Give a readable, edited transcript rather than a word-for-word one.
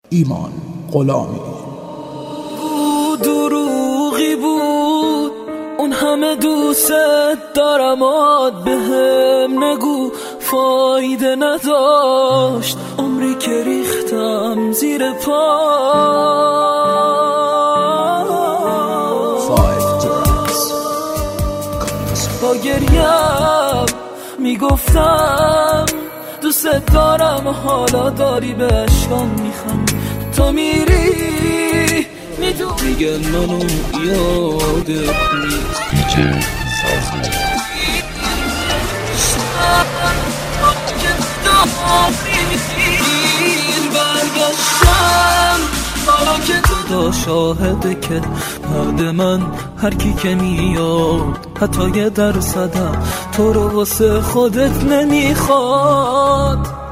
ایمان غلامی. دروغی بود اون همه دوست دارمات بهم نگو، فایده نداشت عمری که ریختم زیر پا. با گریم میگفتم دوست دارم، حالا داری به اشکام میخند، تو میری میدونی دیگه منو یادت نیست. برگشتم حالا که تو شاهده که بعد من هر کی که میاد حتی 1% تو رو واسه خودت نمیخواد.